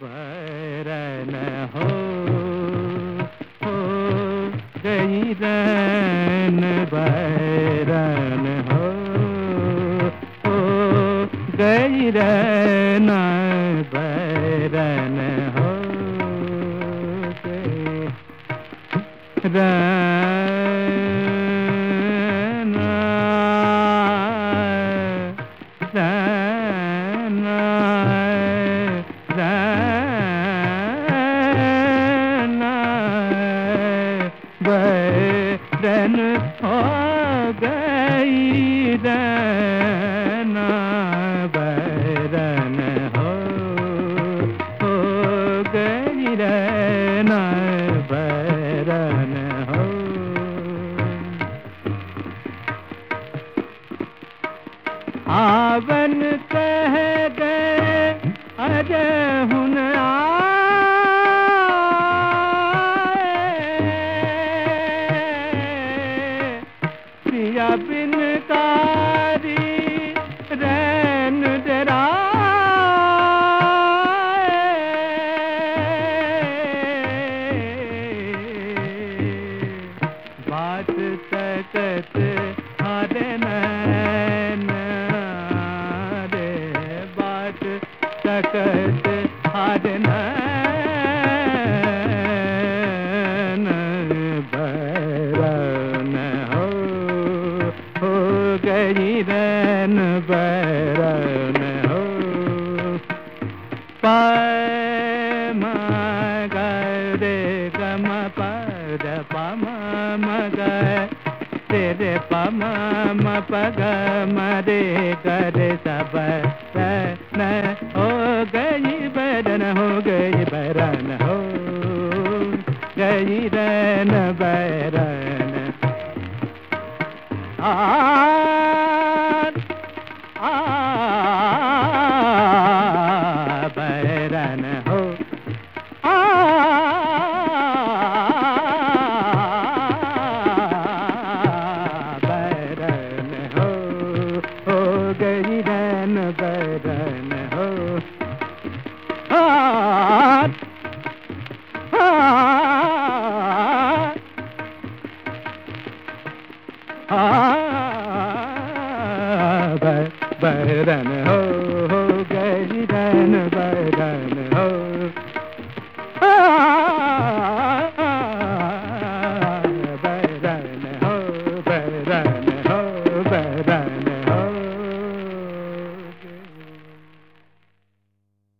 बैरन हो गई रैन बैरन हो गई रैन बैरन हो बैरन हो गई रैन बैरन हो गई रैन बैरन हो आवन कह गए अजय हुन प्रिया बिन कारी रैन डराए बात तकत हारे नैन रे बात तकत हारे नैन बैरन हो गई रैन बैरन हो पाय म ग रे ग म प द प म म ग रे रे प म म प ग म रे ग रे स ब न हो गई बैरन हो गई बैरन हो गई रैन बैरन